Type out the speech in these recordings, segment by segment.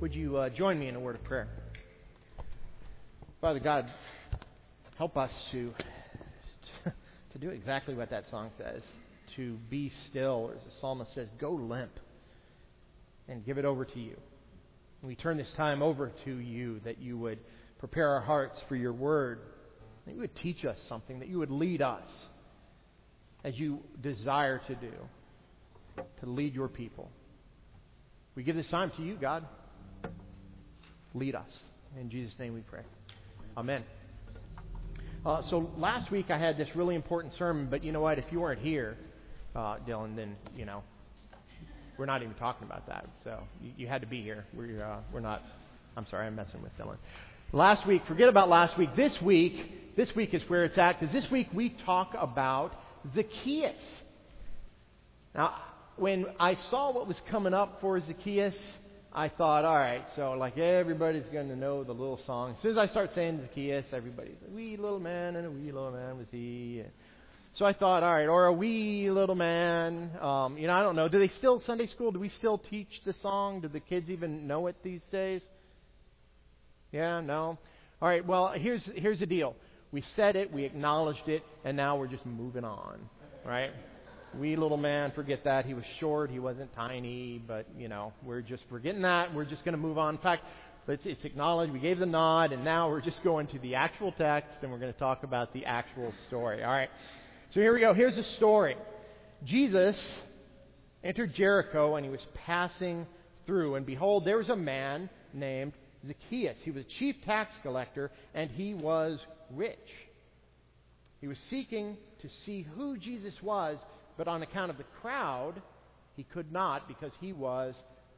Would you join me in a word of prayer? Father God, help us to do exactly what that song says, to be still, or as the psalmist says, go limp, and give it over to you. We turn this time over to you, that you would prepare our hearts for your word, that you would teach us something, that you would lead us as you desire to do, to lead your people. We give this time to you, God. Lead us. In Jesus' name we pray. Amen. So last week I had this really important sermon, but you know what? If you weren't here, Dylan, then, we're not even talking about that. So you had to be here. We're not. I'm sorry, I'm messing with Dylan. Last week, forget about last week. This week is where it's at, because this week we talk about Zacchaeus. Now, when I saw what was coming up for Zacchaeus, I thought, all right, so like everybody's going to know the little song. As soon as I start saying Zacchaeus, everybody's like, wee little man and a wee little man was he. So I thought, all right, or a wee little man. I don't know. Do they still, Sunday school, do we still teach the song? Do the kids even know it these days? Yeah, no? All right, well, here's the deal. We said it, we acknowledged it, and now we're just moving on, right? Wee little man, forget that. He was short, he wasn't tiny, but, we're getting that. We're just going to move on. In fact, it's acknowledged. We gave the nod, and now we're just going to the actual text, and we're going to talk about the actual story. All right, so here we go. Here's the story. Jesus entered Jericho, and he was passing through, and behold, there was a man named Zacchaeus. He was a chief tax collector, and he was rich. He was seeking to see who Jesus was, but on account of the crowd, he could not, because he was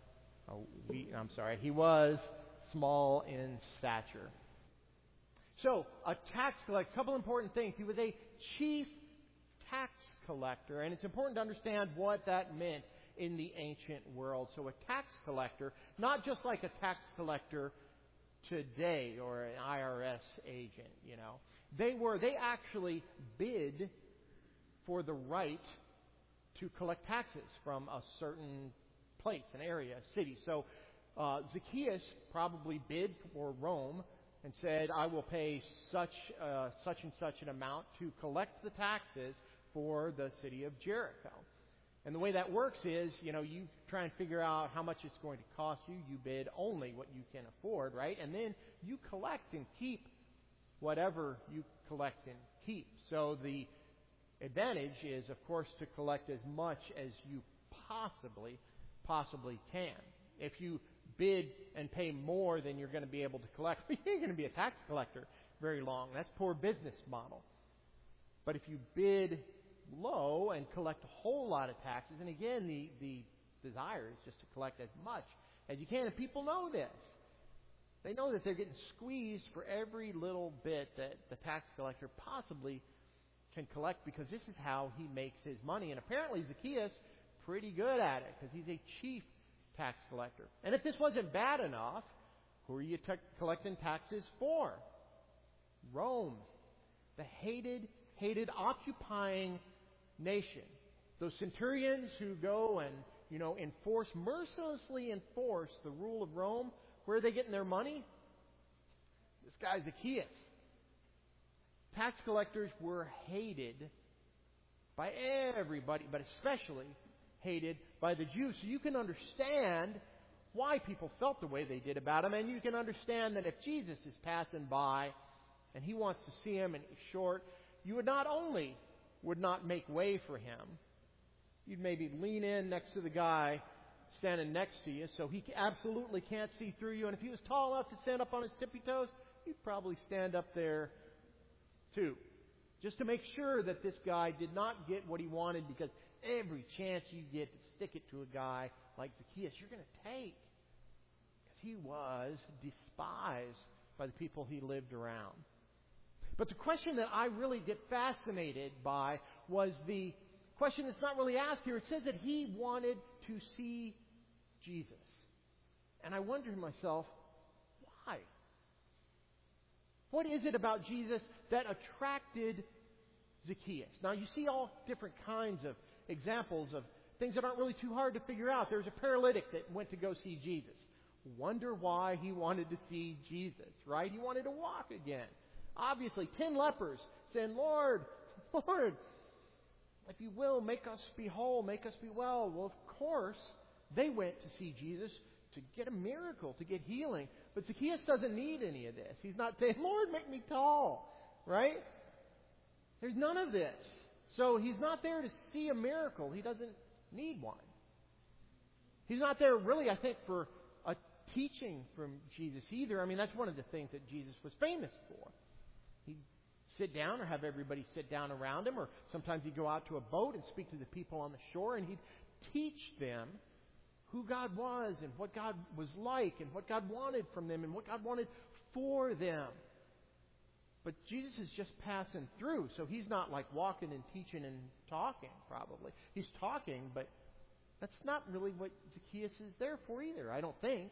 small in stature. So, a tax collector, a couple important things. He was a chief tax collector, and it's important to understand what that meant in the ancient world. So, a tax collector, not just like a tax collector today or an IRS agent, They actually bid for the right to collect taxes from a certain place, an area, a city. So Zacchaeus probably bid for Rome and said, I will pay such and such an amount to collect the taxes for the city of Jericho. And the way that works is, you try and figure out how much it's going to cost you. You bid only what you can afford, right? And then you collect and keep whatever you collect and keep. So the advantage is, of course, to collect as much as you possibly can. If you bid and pay more than you're going to be able to collect, you ain't going to be a tax collector very long. That's poor business model. But if you bid low and collect a whole lot of taxes, and again, the desire is just to collect as much as you can, and people know this. They know that they're getting squeezed for every little bit that the tax collector possibly can collect, because this is how he makes his money. And apparently Zacchaeus, pretty good at it, because he's a chief tax collector. And if this wasn't bad enough, who are you collecting taxes for? Rome, the hated occupying nation. Those centurions who go and, mercilessly enforce the rule of Rome. Where are they getting their money? This guy Zacchaeus. Tax collectors were hated by everybody, but especially hated by the Jews. So you can understand why people felt the way they did about him, and you can understand that if Jesus is passing by and he wants to see him and he's short, you would not make way for him. You'd maybe lean in next to the guy standing next to you, so he absolutely can't see through you. And if he was tall enough to stand up on his tippy toes, you'd probably stand up there too, just to make sure that this guy did not get what he wanted, because every chance you get to stick it to a guy like Zacchaeus, you're going to take, because he was despised by the people he lived around. But the question that I really get fascinated by was the question that's not really asked here. It says that he wanted to see Jesus. And I wonder to myself, why? What is it about Jesus that attracted Zacchaeus? Now, you see all different kinds of examples of things that aren't really too hard to figure out. There's a paralytic that went to go see Jesus. Wonder why he wanted to see Jesus, right? He wanted to walk again. Obviously, 10 lepers saying, Lord, Lord, if you will, make us be whole, make us be well. Well, of course, they went to see Jesus to get a miracle, to get healing. But Zacchaeus doesn't need any of this. He's not saying, Lord, make me tall, right? There's none of this. So he's not there to see a miracle. He doesn't need one. He's not there really, I think, for a teaching from Jesus either. I mean, that's one of the things that Jesus was famous for. He'd sit down or have everybody sit down around him, or sometimes he'd go out to a boat and speak to the people on the shore, and he'd teach them who God was and what God was like and what God wanted from them and what God wanted for them. But Jesus is just passing through, so he's not like walking and teaching and talking, probably. He's talking, but that's not really what Zacchaeus is there for either, I don't think.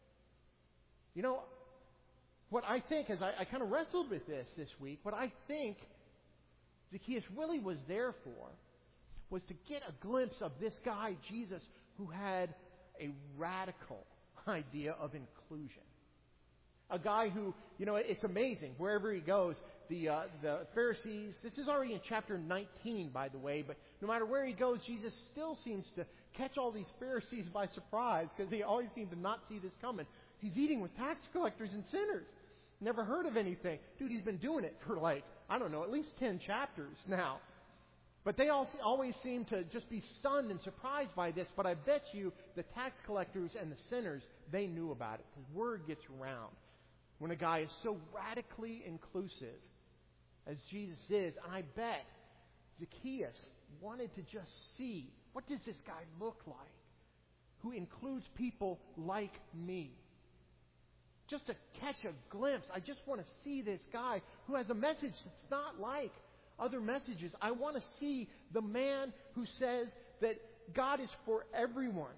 You know, what I think, as I kind of wrestled with this week, what I think Zacchaeus really was there for was to get a glimpse of this guy, Jesus, who had a radical idea of inclusion. A guy who, you know, it's amazing. Wherever he goes, the Pharisees, this is already in chapter 19, by the way, but no matter where he goes, Jesus still seems to catch all these Pharisees by surprise because they always seem to not see this coming. He's eating with tax collectors and sinners. Never heard of anything. Dude, he's been doing it for at least 10 chapters now. But they always seem to just be stunned and surprised by this. But I bet you the tax collectors and the sinners, they knew about it because word gets around when a guy is so radically inclusive as Jesus is. And I bet Zacchaeus wanted to just see, what does this guy look like who includes people like me? Just to catch a glimpse. I just want to see this guy who has a message that's not like other messages. I want to see the man who says that God is for everyone.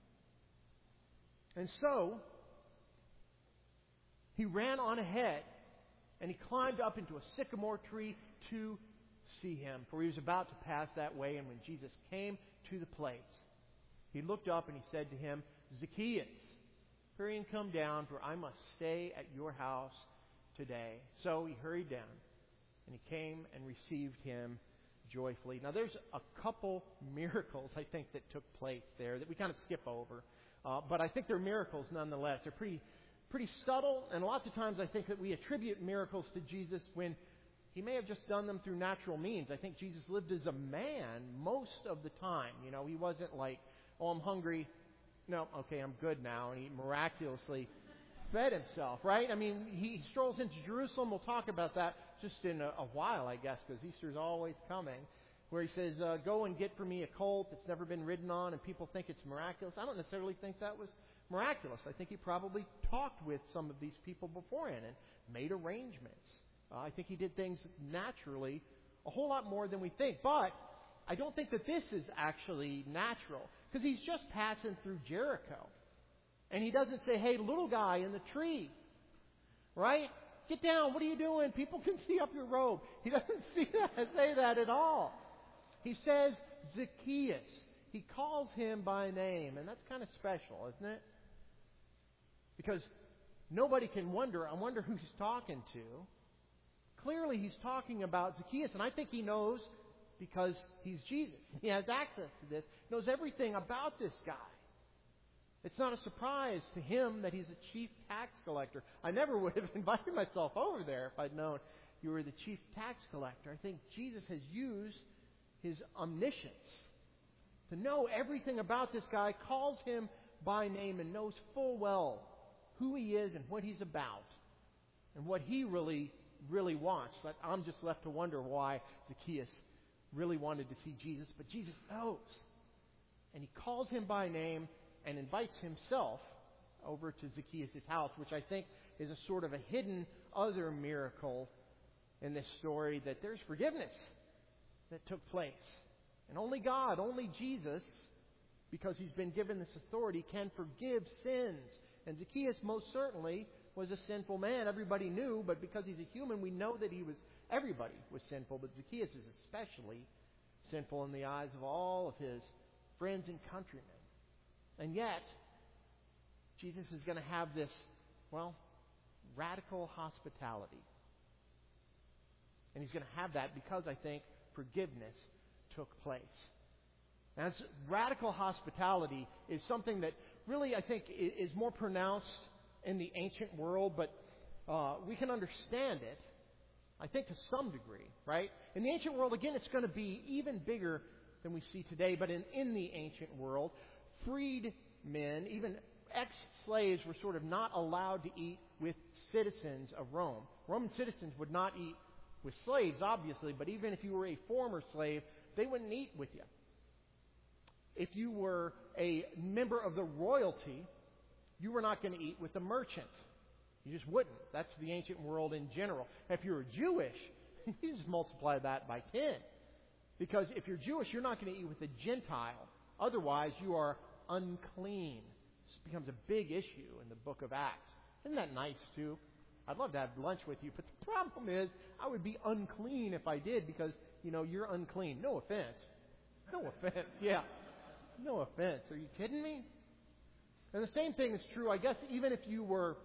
And so, he ran on ahead and he climbed up into a sycamore tree to see him, for he was about to pass that way. And when Jesus came to the place, he looked up and he said to him, Zacchaeus, hurry and come down, for I must stay at your house today. So he hurried down, and he came and received him joyfully. Now, there's a couple miracles, I think, that took place there that we kind of skip over. But I think they're miracles nonetheless. They're pretty subtle, and lots of times I think that we attribute miracles to Jesus when he may have just done them through natural means. I think Jesus lived as a man most of the time. You know, he wasn't like, oh, I'm hungry. No, okay, I'm good now. And he miraculously fed himself, right? I mean, he strolls into Jerusalem. We'll talk about that just in a while, I guess, because Easter's always coming, where he says, go and get for me a colt that's never been ridden on, and people think it's miraculous. I don't necessarily think that was miraculous. I think he probably talked with some of these people beforehand and made arrangements. I think he did things naturally a whole lot more than we think. But I don't think that this is actually natural, because he's just passing through Jericho. And he doesn't say, hey, little guy in the tree, right? Get down. What are you doing? People can see up your robe. He doesn't say that at all. He says Zacchaeus. He calls him by name. And that's kind of special, isn't it? Because nobody can wonder. I wonder who he's talking to. Clearly he's talking about Zacchaeus. And I think he knows, because he's Jesus. He has access to this. Knows everything about this guy. It's not a surprise to him that he's a chief tax collector. I never would have invited myself over there if I'd known you were the chief tax collector. I think Jesus has used his omniscience to know everything about this guy, calls him by name, and knows full well who he is and what he's about and what he really wants. But I'm just left to wonder why Zacchaeus really wanted to see Jesus. But Jesus knows. And he calls him by name and invites himself over to Zacchaeus' house, which I think is a sort of a hidden other miracle in this story, that there's forgiveness that took place. And only God, only Jesus, because he's been given this authority, can forgive sins. And Zacchaeus most certainly was a sinful man. Everybody knew, but because he's a human, we know that everybody was sinful, but Zacchaeus is especially sinful in the eyes of all of his friends and countrymen. And yet, Jesus is going to have this, well, radical hospitality. And He's going to have that because, I think, forgiveness took place. Now, radical hospitality is something that really, I think, is more pronounced in the ancient world, but we can understand it, I think, to some degree, right? In the ancient world, again, it's going to be even bigger than we see today, but in the ancient world, freed men, even ex-slaves, were sort of not allowed to eat with citizens of Rome. Roman citizens would not eat with slaves, obviously, but even if you were a former slave, they wouldn't eat with you. If you were a member of the royalty, you were not going to eat with the merchant. You just wouldn't. That's the ancient world in general. If you were Jewish, you just multiply that by 10. Because if you're Jewish, you're not going to eat with a Gentile. Otherwise, you are unclean. This becomes a big issue in the book of Acts. Isn't that nice, too? I'd love to have lunch with you, but the problem is I would be unclean if I did because, you're unclean. No offense. No offense. Yeah. No offense. Are you kidding me? And the same thing is true, I guess, even if you were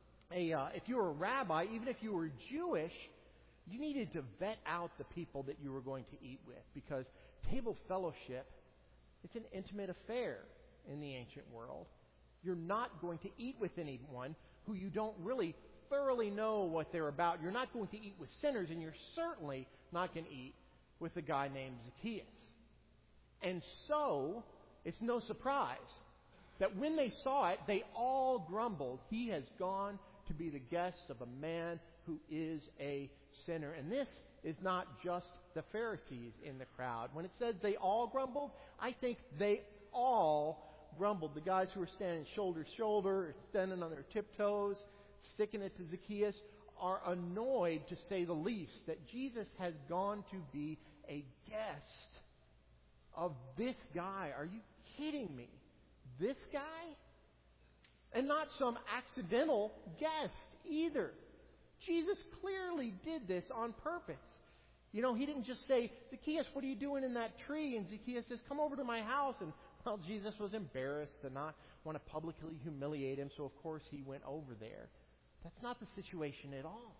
a rabbi, even if you were Jewish, you needed to vet out the people that you were going to eat with, because table fellowship, it's an intimate affair in the ancient world. You're not going to eat with anyone who you don't really thoroughly know what they're about. You're not going to eat with sinners, and you're certainly not going to eat with a guy named Zacchaeus. And so, it's no surprise that when they saw it, they all grumbled, "He has gone to be the guest of a man who is a sinner." And this is not just the Pharisees in the crowd. When it says they all grumbled, I think they all grumbled. The guys who were standing shoulder to shoulder, standing on their tiptoes, sticking it to Zacchaeus, are annoyed, to say the least, that Jesus has gone to be a guest of this guy. Are you kidding me? This guy? And not some accidental guest either. Jesus clearly did this on purpose. He didn't just say, "Zacchaeus, what are you doing in that tree?" And Zacchaeus says, "Come over to my house." And, Jesus was embarrassed to not want to publicly humiliate him, so of course he went over there. That's not the situation at all.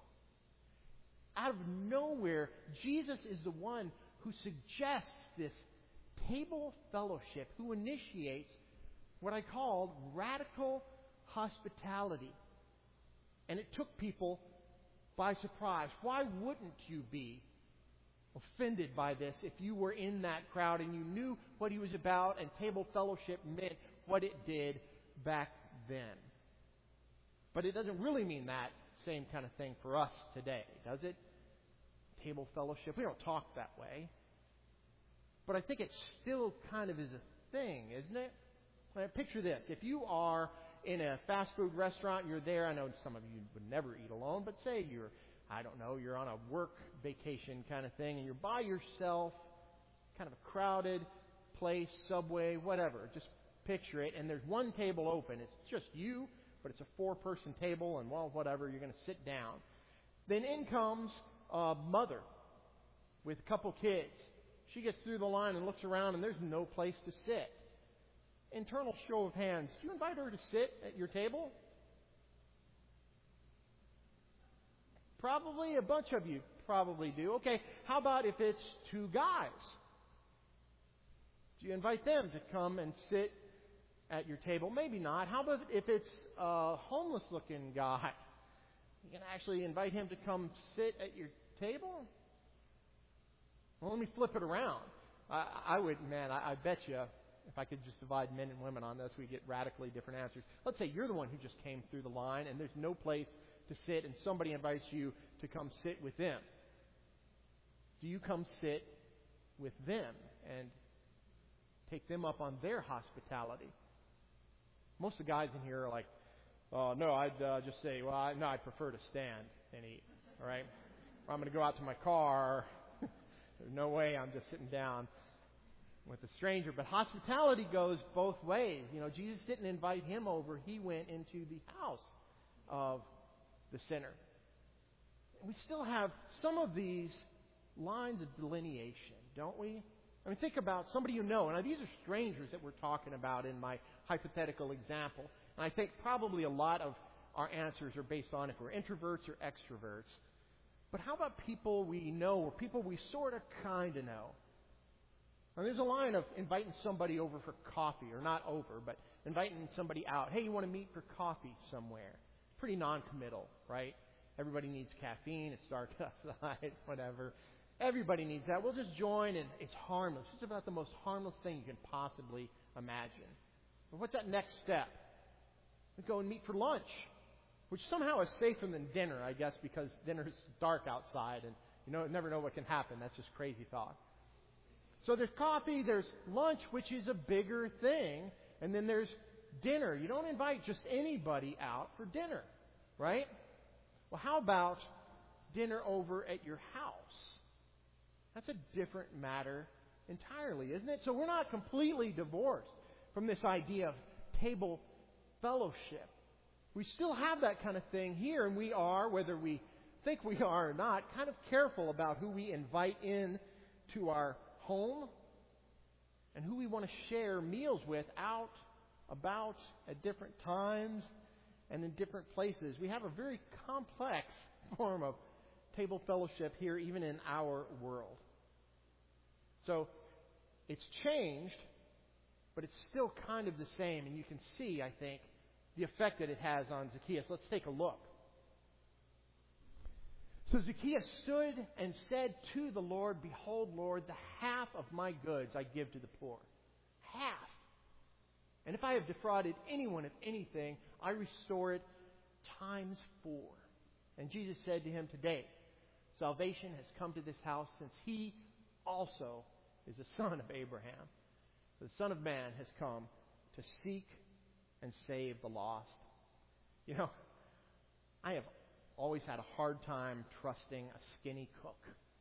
Out of nowhere, Jesus is the one who suggests this table fellowship, who initiates what I called radical hospitality. And it took people by surprise. Why wouldn't you be offended by this if you were in that crowd and you knew what he was about and table fellowship meant what it did back then? But it doesn't really mean that same kind of thing for us today, does it? Table fellowship. We don't talk that way. But I think it still kind of is a thing, isn't it? Picture this. If you are in a fast food restaurant, you're there. I know some of you would never eat alone, but say you're on a work vacation kind of thing, and you're by yourself, kind of a crowded place, Subway, whatever. Just picture it, and there's one table open. It's just you, but it's a 4-person table, and, whatever, you're going to sit down. Then in comes a mother with a couple kids. She gets through the line and looks around, and there's no place to sit. Internal show of hands. Do you invite her to sit at your table? Probably a bunch of you probably do. Okay, how about if it's 2 guys? Do you invite them to come and sit at your table? Maybe not. How about if it's a homeless-looking guy? You can actually invite him to come sit at your table? Well, let me flip it around. I bet you, if I could just divide men and women on this, we get radically different answers. Let's say you're the one who just came through the line and there's no place to sit, and somebody invites you to come sit with them. Do you come sit with them and take them up on their hospitality? Most of the guys in here are like, "Oh, no, I'd just say, I'd prefer to stand and eat, all right? Or I'm going to go out to my car. There's no way I'm just sitting down with a stranger." But hospitality goes both ways. Jesus didn't invite him over. He went into the house of the sinner. We still have some of these lines of delineation, don't we? Think about somebody you know. Now, these are strangers that we're talking about in my hypothetical example. And I think probably a lot of our answers are based on if we're introverts or extroverts. But how about people we know or people we sort of kind of know? Now, there's a line of inviting somebody over for coffee, or not over, but inviting somebody out. Hey, you want to meet for coffee somewhere? It's pretty non-committal, right? Everybody needs caffeine. It's dark outside, whatever. Everybody needs that. We'll just join, and it's harmless. It's about the most harmless thing you can possibly imagine. But what's that next step? We go and meet for lunch, which somehow is safer than dinner, I guess, because dinner's dark outside, and you never know what can happen. That's just crazy thought. So there's coffee, there's lunch, which is a bigger thing, and then there's dinner. You don't invite just anybody out for dinner, right? Well, how about dinner over at your house? That's a different matter entirely, isn't it? So we're not completely divorced from this idea of table fellowship. We still have that kind of thing here, and we are, whether we think we are or not, kind of careful about who we invite in to our home and who we want to share meals with out, about, at different times and in different places. We have a very complex form of table fellowship here, even in our world. So it's changed, but it's still kind of the same, and you can see, I think, the effect that it has on Zacchaeus. Let's take a look. So Zacchaeus stood and said to the Lord, "Behold, Lord, the half of my goods I give to the poor." Half. And if I have defrauded anyone of anything, I restore it times 4. And Jesus said to him, "Today, salvation has come to this house, since he also is a son of Abraham. The Son of Man has come to seek and save the lost." I have always had a hard time trusting a skinny cook.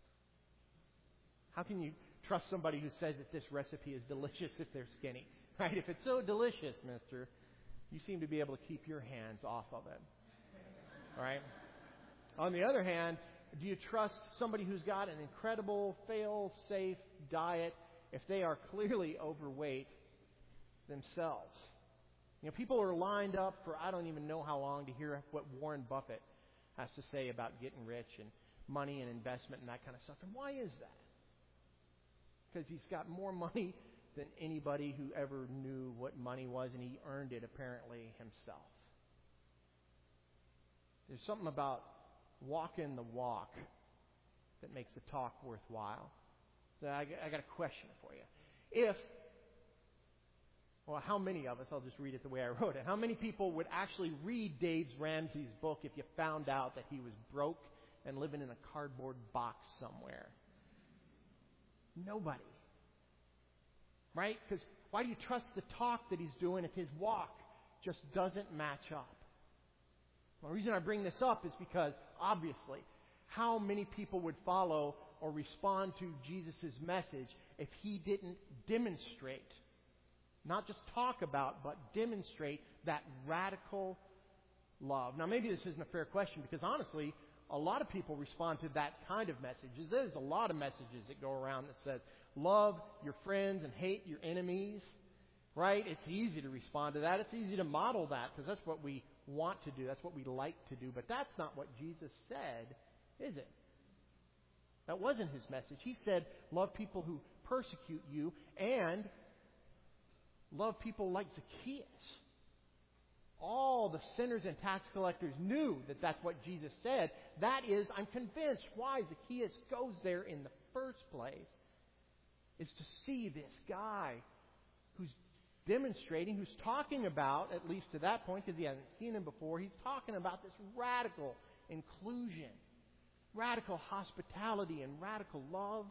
How can you trust somebody who says that this recipe is delicious if they're skinny? Right? If it's so delicious, mister, you seem to be able to keep your hands off of it. All right? On the other hand, do you trust somebody who's got an incredible, fail-safe diet if they are clearly overweight themselves? People are lined up for I don't even know how long to hear what Warren Buffett has to say about getting rich and money and investment and that kind of stuff. And why is that? Because he's got more money than anybody who ever knew what money was, and he earned it apparently himself. There's something about walking the walk that makes the talk worthwhile. So I got a question for you. How many of us, I'll just read it the way I wrote it, how many people would actually read Dave Ramsey's book if you found out that he was broke and living in a cardboard box somewhere? Nobody. Right? Because why do you trust the talk that he's doing if his walk just doesn't match up? Well, the reason I bring this up is because, obviously, how many people would follow or respond to Jesus' message if he didn't demonstrate, not just talk about, but demonstrate that radical love? Now, maybe this isn't a fair question because, honestly, a lot of people respond to that kind of message. There's a lot of messages that go around that says, love your friends and hate your enemies. Right? It's easy to respond to that. It's easy to model that because that's what we want to do. That's what we like to do. But that's not what Jesus said, is it? That wasn't his message. He said, love people who persecute you and love people like Zacchaeus. All the sinners and tax collectors knew that that's what Jesus said. That is, I'm convinced, why Zacchaeus goes there in the first place is to see this guy who's demonstrating, who's talking about, at least to that point, because he hadn't seen him before, he's talking about this radical inclusion, radical hospitality, and radical love.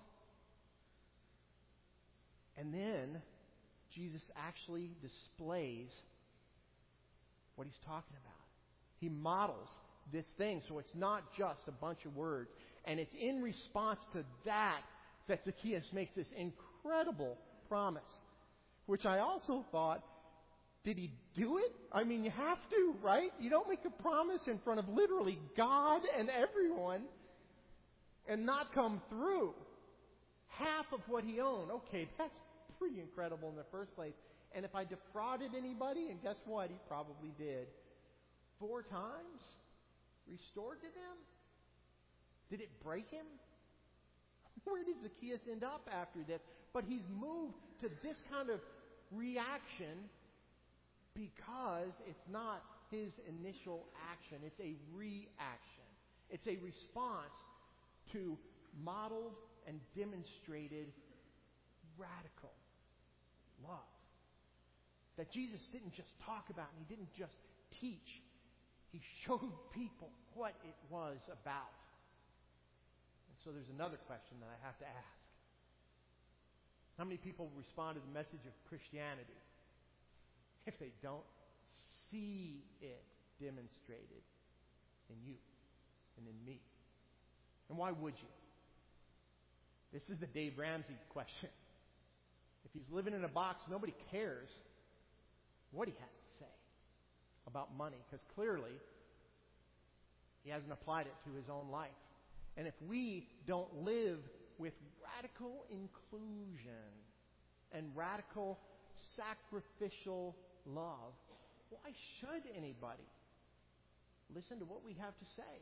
And then Jesus actually displays what he's talking about. He models this thing, so it's not just a bunch of words. And it's in response to that Zacchaeus makes this incredible promise, which I also thought, did he do it? I mean, you have to, right? You don't make a promise in front of literally God and everyone and not come through. Half of what he owned. Okay, that's pretty incredible in the first place. And if I defrauded anybody, and guess what? He probably did, 4 times, restored to them? Did it break him? Where did Zacchaeus end up after this? But he's moved to this kind of reaction because it's not his initial action. It's a reaction. It's a response to modeled and demonstrated radical love that Jesus didn't just talk about and He didn't just teach. He showed people what it was about. And so there's another question that I have to ask. How many people respond to the message of Christianity if they don't see it demonstrated in you and in me? And why would you? This is the Dave Ramsey question. If he's living in a box, nobody cares what he has to say about money, because clearly he hasn't applied it to his own life. And if we don't live with radical inclusion and radical sacrificial love, why should anybody listen to what we have to say?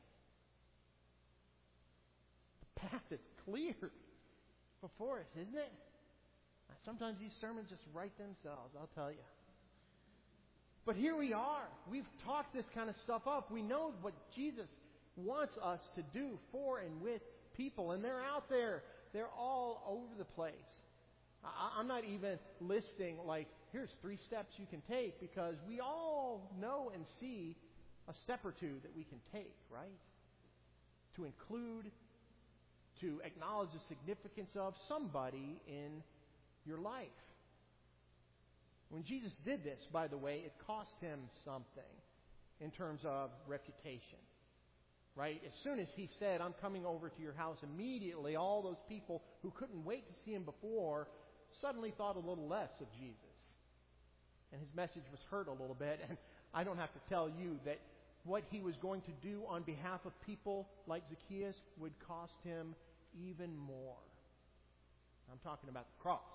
The path is clear before us, isn't it? Sometimes these sermons just write themselves, I'll tell you. But here we are. We've talked this kind of stuff up. We know what Jesus wants us to do for and with people. And they're out there. They're all over the place. I'm not even listing, like, here's 3 steps you can take, because we all know and see a step or 2 that we can take, right? To include, to acknowledge the significance of somebody in your life. When Jesus did this, by the way, it cost Him something in terms of reputation. Right? As soon as He said, I'm coming over to your house, immediately all those people who couldn't wait to see Him before suddenly thought a little less of Jesus. And His message was heard a little bit. And I don't have to tell you that what He was going to do on behalf of people like Zacchaeus would cost Him even more. I'm talking about the cross.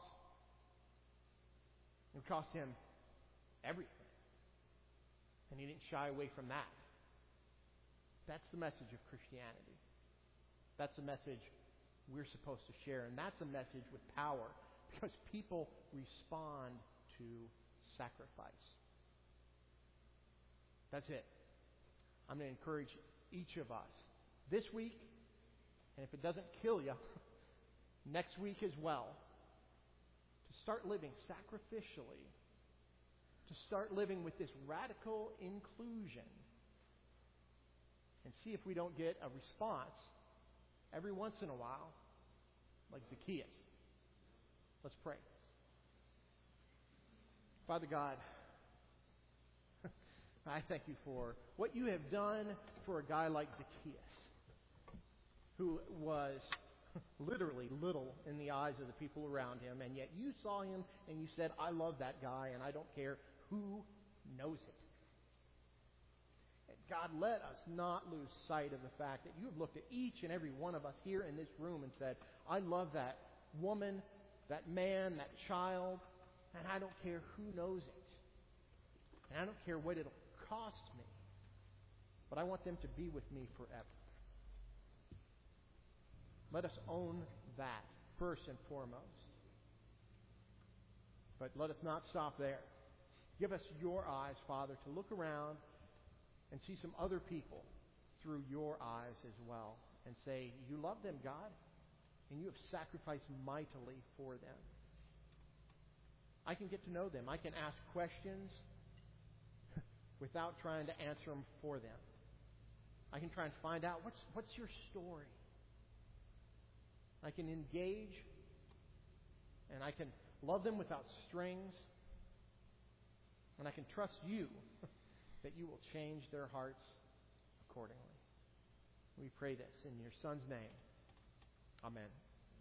It would cost Him everything. And He didn't shy away from that. That's the message of Christianity. That's the message we're supposed to share. And that's a message with power, because people respond to sacrifice. That's it. I'm going to encourage each of us this week, and if it doesn't kill you, next week as well, to start living sacrificially, to start living with this radical inclusion, and see if we don't get a response every once in a while like Zacchaeus. Let's pray. Father God, I thank You for what You have done for a guy like Zacchaeus, who was literally little in the eyes of the people around him, and yet You saw him and You said, I love that guy and I don't care who knows it. And God, let us not lose sight of the fact that You have looked at each and every one of us here in this room and said, I love that woman, that man, that child, and I don't care who knows it. And I don't care what it'll cost me. But I want them to be with Me forever. Let us own that first and foremost. But let us not stop there. Give us Your eyes, Father, to look around and see some other people through Your eyes as well, and say, You love them, God, and You have sacrificed mightily for them. I can get to know them. I can ask questions without trying to answer them for them. I can try and find out, what's your story? I can engage, and I can love them without strings, and I can trust You that You will change their hearts accordingly. We pray this in Your Son's name. Amen.